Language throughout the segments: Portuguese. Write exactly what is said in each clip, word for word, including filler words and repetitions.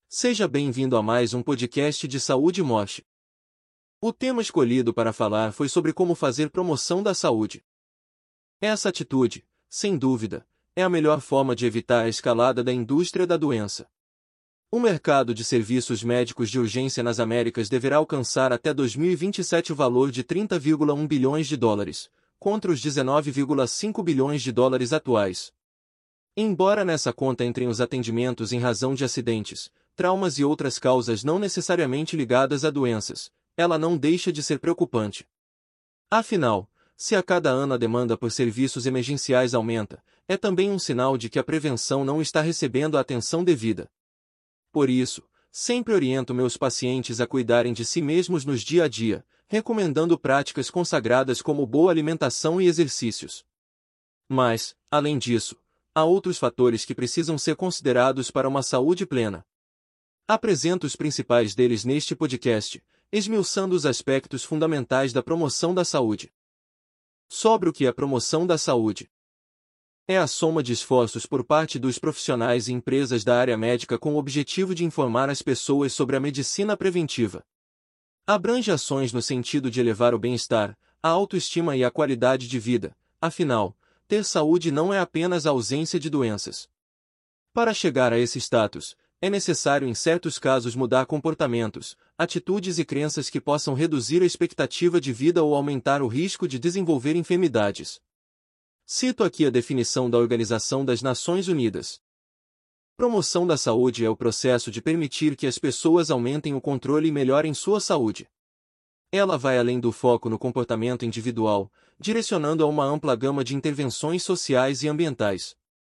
Seja bem-vindo a mais um podcast de saúde e morte. O tema escolhido para falar foi sobre como fazer promoção da saúde. Essa atitude, sem dúvida, é a melhor forma de evitar a escalada da indústria da doença. O mercado de serviços médicos de urgência nas Américas deverá alcançar até dois mil e vinte e sete o valor de trinta vírgula um bilhões de dólares, contra os dezenove vírgula cinco bilhões de dólares atuais. Embora nessa conta entrem os atendimentos em razão de acidentes, traumas e outras causas não necessariamente ligadas a doenças, ela não deixa de ser preocupante. Afinal, se a cada ano a demanda por serviços emergenciais aumenta, é também um sinal de que a prevenção não está recebendo a atenção devida. Por isso, sempre oriento meus pacientes a cuidarem de si mesmos nos dia a dia, recomendando práticas consagradas como boa alimentação e exercícios. Mas, além disso, há outros fatores que precisam ser considerados para uma saúde plena. Apresento os principais deles neste podcast, esmiuçando os aspectos fundamentais da promoção da saúde. Sobre o que é a promoção da saúde. É a soma de esforços por parte dos profissionais e empresas da área médica com o objetivo de informar as pessoas sobre a medicina preventiva. Abrange ações no sentido de elevar o bem-estar, a autoestima e a qualidade de vida, afinal, ter saúde não é apenas a ausência de doenças. Para chegar a esse status, é necessário em certos casos mudar comportamentos, atitudes e crenças que possam reduzir a expectativa de vida ou aumentar o risco de desenvolver enfermidades. Cito aqui a definição da Organização das Nações Unidas. Promoção da saúde é o processo de permitir que as pessoas aumentem o controle e melhorem sua saúde. Ela vai além do foco no comportamento individual, direcionando a uma ampla gama de intervenções sociais e ambientais.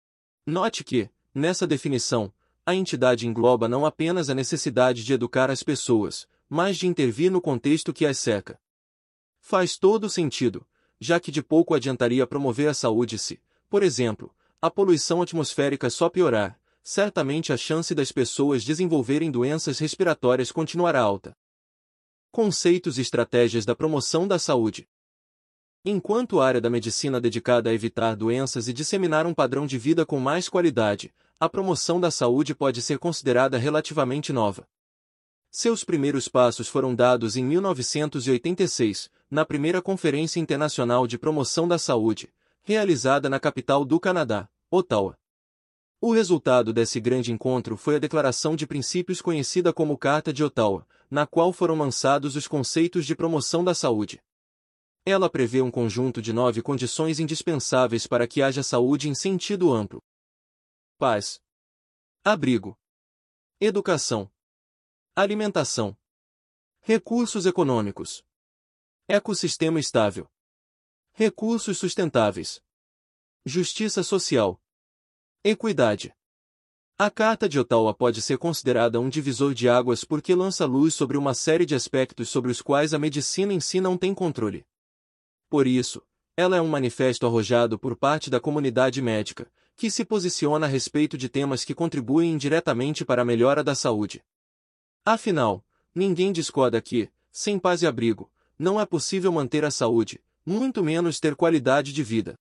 Note que, nessa definição, a entidade engloba não apenas a necessidade de educar as pessoas, mas de intervir no contexto que as cerca. Faz todo sentido, já que de pouco adiantaria promover a saúde se, por exemplo, a poluição atmosférica só piorar, certamente a chance das pessoas desenvolverem doenças respiratórias continuará alta. Conceitos e estratégias da promoção da saúde. Enquanto a área da medicina dedicada a evitar doenças e disseminar um padrão de vida com mais qualidade, a promoção da saúde pode ser considerada relativamente nova. Seus primeiros passos foram dados em mil novecentos e oitenta e seis, na primeira Conferência Internacional de Promoção da Saúde, realizada na capital do Canadá, Ottawa. O resultado desse grande encontro foi a Declaração de Princípios conhecida como Carta de Ottawa, na qual foram lançados os conceitos de promoção da saúde. Ela prevê um conjunto de nove condições indispensáveis para que haja saúde em sentido amplo. Paz, abrigo, educação, alimentação, recursos econômicos, ecossistema estável, recursos sustentáveis, justiça social, equidade. A Carta de Ottawa pode ser considerada um divisor de águas porque lança luz sobre uma série de aspectos sobre os quais a medicina em si não tem controle. Por isso, ela é um manifesto arrojado por parte da comunidade médica, que se posiciona a respeito de temas que contribuem indiretamente para a melhora da saúde. Afinal, ninguém discorda que, sem paz e abrigo, não é possível manter a saúde, muito menos ter qualidade de vida.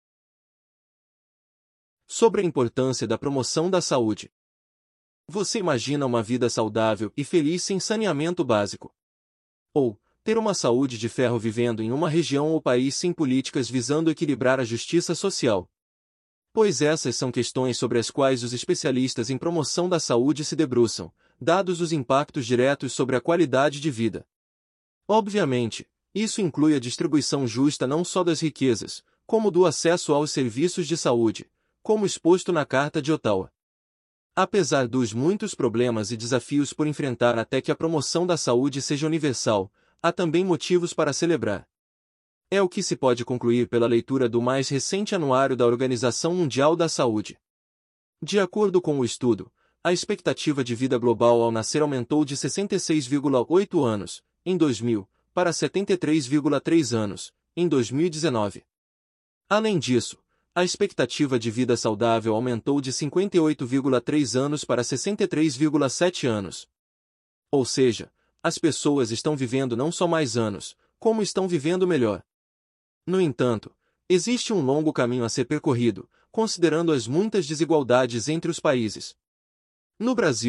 Sobre a importância da promoção da saúde. Você imagina uma vida saudável e feliz sem saneamento básico? Ou, ter uma saúde de ferro vivendo em uma região ou país sem políticas visando equilibrar a justiça social? Pois essas são questões sobre as quais os especialistas em promoção da saúde se debruçam, dados os impactos diretos sobre a qualidade de vida. Obviamente, isso inclui a distribuição justa não só das riquezas, como do acesso aos serviços de saúde, como exposto na Carta de Ottawa. Apesar dos muitos problemas e desafios por enfrentar até que a promoção da saúde seja universal, há também motivos para celebrar. É o que se pode concluir pela leitura do mais recente anuário da Organização Mundial da Saúde. De acordo com o estudo, a expectativa de vida global ao nascer aumentou de sessenta e seis vírgula oito anos, em dois mil, para setenta e três vírgula três anos, em dois mil e dezenove. Além disso, a expectativa de vida saudável aumentou de cinquenta e oito vírgula três anos para sessenta e três vírgula sete anos. Ou seja, as pessoas estão vivendo não só mais anos, como estão vivendo melhor. No entanto, existe um longo caminho a ser percorrido, considerando as muitas desigualdades entre os países. No Brasil,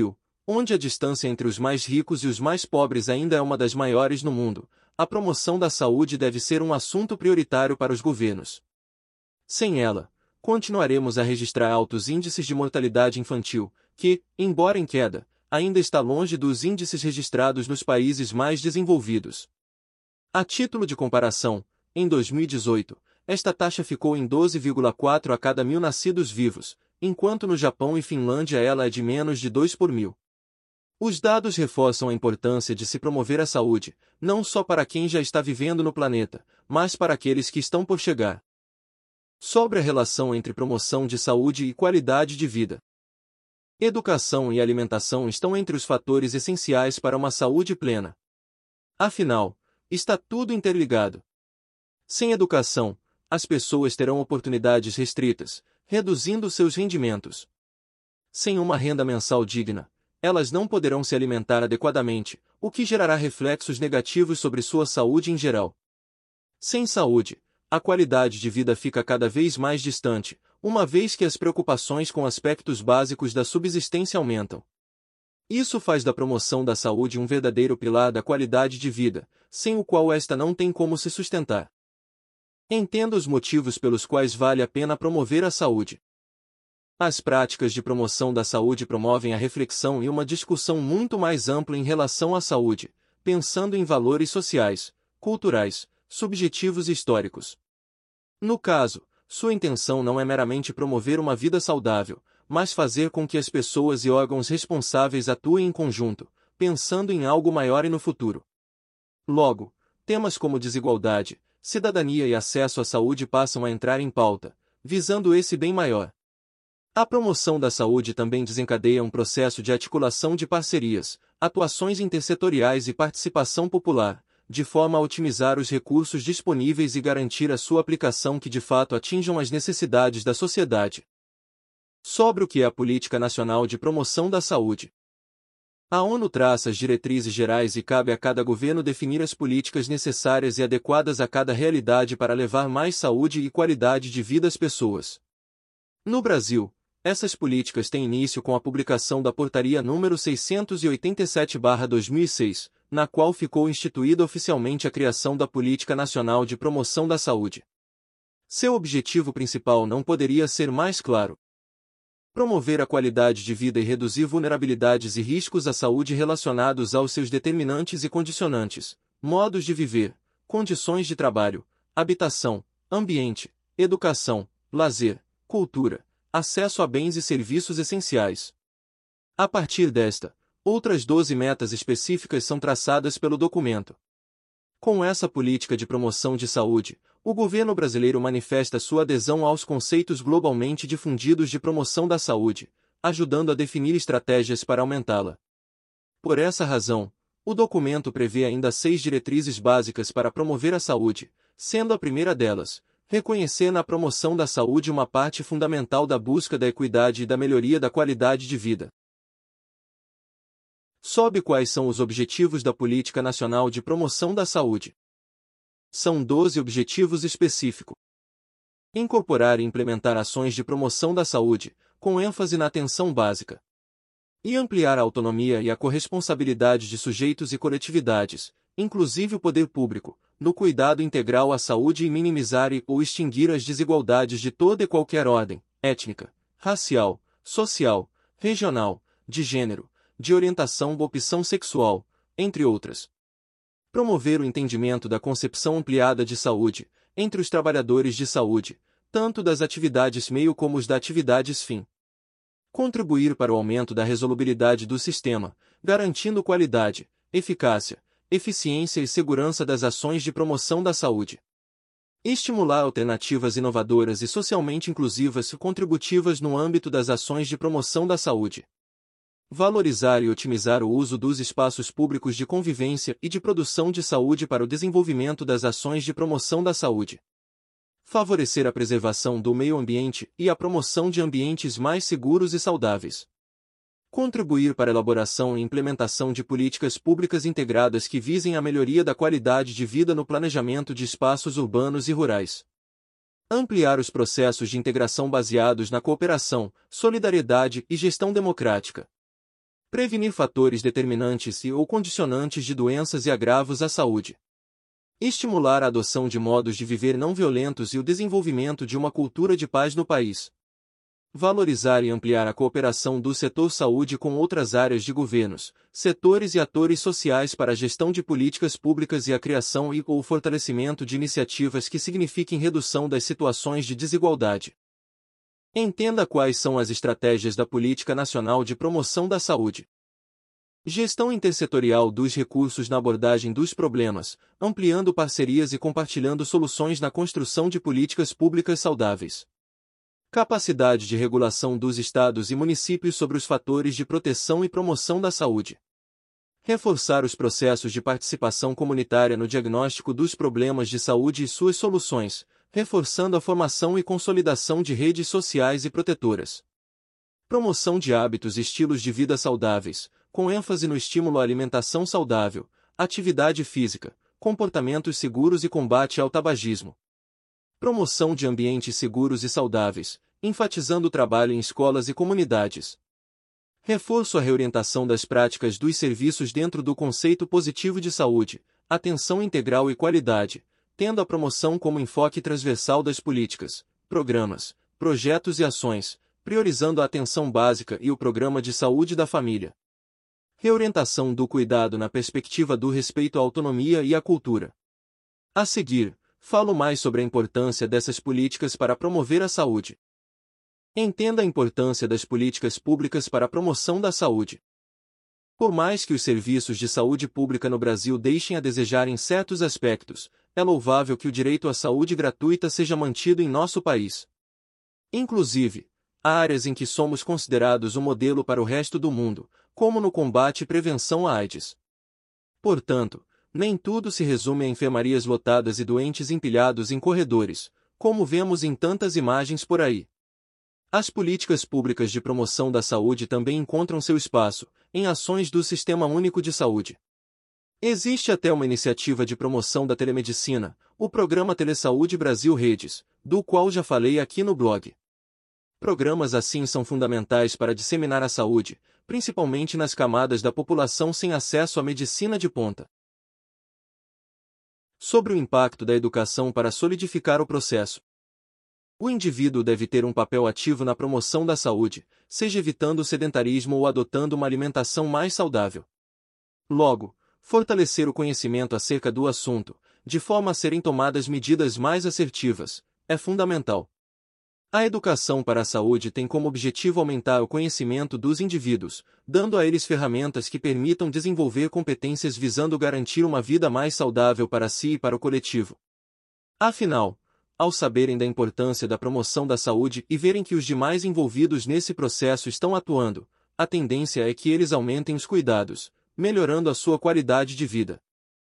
Onde a distância entre os mais ricos e os mais pobres ainda é uma das maiores no mundo, a promoção da saúde deve ser um assunto prioritário para os governos. Sem ela, continuaremos a registrar altos índices de mortalidade infantil, que, embora em queda, ainda está longe dos índices registrados nos países mais desenvolvidos. A título de comparação, em dois mil e dezoito, esta taxa ficou em doze vírgula quatro a cada mil nascidos vivos, enquanto no Japão e Finlândia ela é de menos de dois por mil. Os dados reforçam a importância de se promover a saúde, não só para quem já está vivendo no planeta, mas para aqueles que estão por chegar. Sobre a relação entre promoção de saúde e qualidade de vida. Educação e alimentação estão entre os fatores essenciais para uma saúde plena. Afinal, está tudo interligado. Sem educação, as pessoas terão oportunidades restritas, reduzindo seus rendimentos. Sem uma renda mensal digna, elas não poderão se alimentar adequadamente, o que gerará reflexos negativos sobre sua saúde em geral. Sem saúde, a qualidade de vida fica cada vez mais distante, uma vez que as preocupações com aspectos básicos da subsistência aumentam. Isso faz da promoção da saúde um verdadeiro pilar da qualidade de vida, sem o qual esta não tem como se sustentar. Entenda os motivos pelos quais vale a pena promover a saúde. As práticas de promoção da saúde promovem a reflexão e uma discussão muito mais ampla em relação à saúde, pensando em valores sociais, culturais, subjetivos e históricos. No caso, sua intenção não é meramente promover uma vida saudável, mas fazer com que as pessoas e órgãos responsáveis atuem em conjunto, pensando em algo maior e no futuro. Logo, temas como desigualdade, cidadania e acesso à saúde passam a entrar em pauta, visando esse bem maior. A promoção da saúde também desencadeia um processo de articulação de parcerias, atuações intersetoriais e participação popular, de forma a otimizar os recursos disponíveis e garantir a sua aplicação que de fato atinjam as necessidades da sociedade. Sobre o que é a Política Nacional de Promoção da Saúde. A ONU traça as diretrizes gerais e cabe a cada governo definir as políticas necessárias e adequadas a cada realidade para levar mais saúde e qualidade de vida às pessoas. No Brasil, essas políticas têm início com a publicação da Portaria número seiscentos e oitenta e sete barra dois mil e seis, na qual ficou instituída oficialmente a criação da Política Nacional de Promoção da Saúde. Seu objetivo principal não poderia ser mais claro: promover a qualidade de vida e reduzir vulnerabilidades e riscos à saúde relacionados aos seus determinantes e condicionantes, modos de viver, condições de trabalho, habitação, ambiente, educação, lazer, cultura, acesso a bens e serviços essenciais. A partir desta, outras doze metas específicas são traçadas pelo documento. Com essa política de promoção de saúde, o governo brasileiro manifesta sua adesão aos conceitos globalmente difundidos de promoção da saúde, ajudando a definir estratégias para aumentá-la. Por essa razão, o documento prevê ainda seis diretrizes básicas para promover a saúde, sendo a primeira delas, reconhecer na promoção da saúde uma parte fundamental da busca da equidade e da melhoria da qualidade de vida. Sobe quais são os objetivos da Política Nacional de Promoção da Saúde. São doze objetivos específicos. Incorporar e implementar ações de promoção da saúde, com ênfase na atenção básica. E ampliar a autonomia e a corresponsabilidade de sujeitos e coletividades, inclusive o poder público, no cuidado integral à saúde e minimizar e ou extinguir as desigualdades de toda e qualquer ordem, étnica, racial, social, regional, de gênero, de orientação ou opção sexual, entre outras. Promover o entendimento da concepção ampliada de saúde, entre os trabalhadores de saúde, tanto das atividades meio como os da atividades fim. Contribuir para o aumento da resolubilidade do sistema, garantindo qualidade, eficácia, eficiência e segurança das ações de promoção da saúde. Estimular alternativas inovadoras e socialmente inclusivas e contributivas no âmbito das ações de promoção da saúde. Valorizar e otimizar o uso dos espaços públicos de convivência e de produção de saúde para o desenvolvimento das ações de promoção da saúde. Favorecer a preservação do meio ambiente e a promoção de ambientes mais seguros e saudáveis. Contribuir para a elaboração e implementação de políticas públicas integradas que visem a melhoria da qualidade de vida no planejamento de espaços urbanos e rurais. Ampliar os processos de integração baseados na cooperação, solidariedade e gestão democrática. Prevenir fatores determinantes e ou condicionantes de doenças e agravos à saúde. Estimular a adoção de modos de viver não violentos e o desenvolvimento de uma cultura de paz no país. Valorizar e ampliar a cooperação do setor saúde com outras áreas de governos, setores e atores sociais para a gestão de políticas públicas e a criação e ou fortalecimento de iniciativas que signifiquem redução das situações de desigualdade. Entenda quais são as estratégias da Política Nacional de Promoção da Saúde. Gestão intersetorial dos recursos na abordagem dos problemas, ampliando parcerias e compartilhando soluções na construção de políticas públicas saudáveis. Capacidade de regulação dos estados e municípios sobre os fatores de proteção e promoção da saúde. Reforçar os processos de participação comunitária no diagnóstico dos problemas de saúde e suas soluções, reforçando a formação e consolidação de redes sociais e protetoras. Promoção de hábitos e estilos de vida saudáveis, com ênfase no estímulo à alimentação saudável, atividade física, comportamentos seguros e combate ao tabagismo. Promoção de ambientes seguros e saudáveis, enfatizando o trabalho em escolas e comunidades. Reforço à reorientação das práticas dos serviços dentro do conceito positivo de saúde, atenção integral e qualidade, tendo a promoção como enfoque transversal das políticas, programas, projetos e ações, priorizando a atenção básica e o programa de saúde da família. Reorientação do cuidado na perspectiva do respeito à autonomia e à cultura. A seguir, falo mais sobre a importância dessas políticas para promover a saúde. Entenda a importância das políticas públicas para a promoção da saúde. Por mais que os serviços de saúde pública no Brasil deixem a desejar em certos aspectos, é louvável que o direito à saúde gratuita seja mantido em nosso país. Inclusive, há áreas em que somos considerados um modelo para o resto do mundo, como no combate e prevenção à AIDS. Portanto, nem tudo se resume a enfermarias lotadas e doentes empilhados em corredores, como vemos em tantas imagens por aí. As políticas públicas de promoção da saúde também encontram seu espaço em ações do Sistema Único de Saúde. Existe até uma iniciativa de promoção da telemedicina, o Programa Telesaúde Brasil Redes, do qual já falei aqui no blog. Programas assim são fundamentais para disseminar a saúde, principalmente nas camadas da população sem acesso à medicina de ponta. Sobre o impacto da educação para solidificar o processo. O indivíduo deve ter um papel ativo na promoção da saúde, seja evitando o sedentarismo ou adotando uma alimentação mais saudável. Logo, fortalecer o conhecimento acerca do assunto, de forma a serem tomadas medidas mais assertivas, é fundamental. A educação para a saúde tem como objetivo aumentar o conhecimento dos indivíduos, dando a eles ferramentas que permitam desenvolver competências visando garantir uma vida mais saudável para si e para o coletivo. Afinal, ao saberem da importância da promoção da saúde e verem que os demais envolvidos nesse processo estão atuando, a tendência é que eles aumentem os cuidados, melhorando a sua qualidade de vida.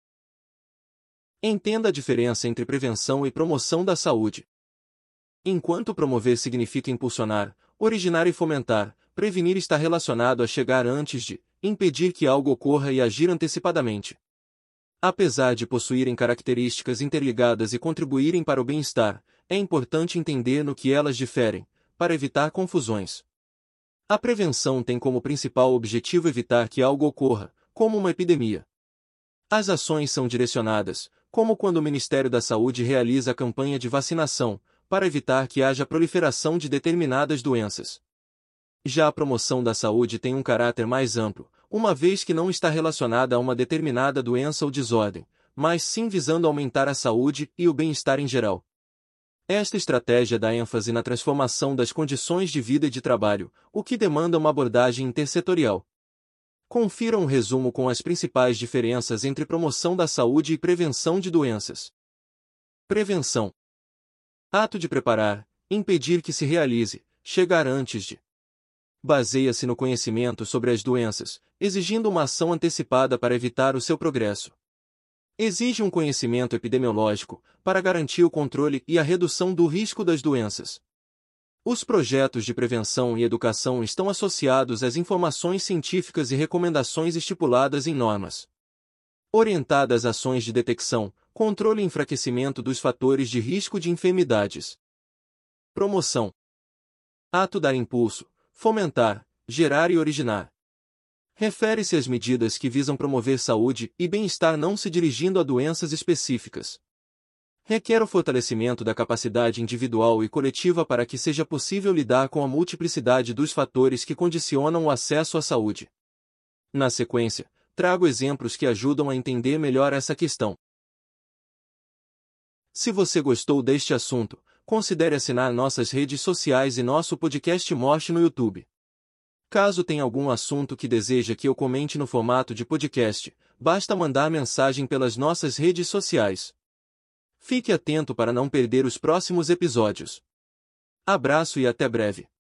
Entenda a diferença entre prevenção e promoção da saúde. Enquanto promover significa impulsionar, originar e fomentar, prevenir está relacionado a chegar antes de, impedir que algo ocorra e agir antecipadamente. Apesar de possuírem características interligadas e contribuírem para o bem-estar, é importante entender no que elas diferem, para evitar confusões. A prevenção tem como principal objetivo evitar que algo ocorra, como uma epidemia. As ações são direcionadas, como quando o Ministério da Saúde realiza a campanha de vacinação, para evitar que haja proliferação de determinadas doenças. Já a promoção da saúde tem um caráter mais amplo, uma vez que não está relacionada a uma determinada doença ou desordem, mas sim visando aumentar a saúde e o bem-estar em geral. Esta estratégia dá ênfase na transformação das condições de vida e de trabalho, o que demanda uma abordagem intersetorial. Confira um resumo com as principais diferenças entre promoção da saúde e prevenção de doenças. Prevenção. Ato de preparar, impedir que se realize, chegar antes de. Baseia-se no conhecimento sobre as doenças, exigindo uma ação antecipada para evitar o seu progresso. Exige um conhecimento epidemiológico, para garantir o controle e a redução do risco das doenças. Os projetos de prevenção e educação estão associados às informações científicas e recomendações estipuladas em normas. Orientadas a ações de detecção, controle e enfraquecimento dos fatores de risco de enfermidades. Promoção. Ato dar impulso, fomentar, gerar e originar. Refere-se às medidas que visam promover saúde e bem-estar não se dirigindo a doenças específicas. Requer o fortalecimento da capacidade individual e coletiva para que seja possível lidar com a multiplicidade dos fatores que condicionam o acesso à saúde. Na sequência, trago exemplos que ajudam a entender melhor essa questão. Se você gostou deste assunto, considere assinar nossas redes sociais e nosso podcast Morte no YouTube. Caso tenha algum assunto que deseja que eu comente no formato de podcast, basta mandar mensagem pelas nossas redes sociais. Fique atento para não perder os próximos episódios. Abraço e até breve.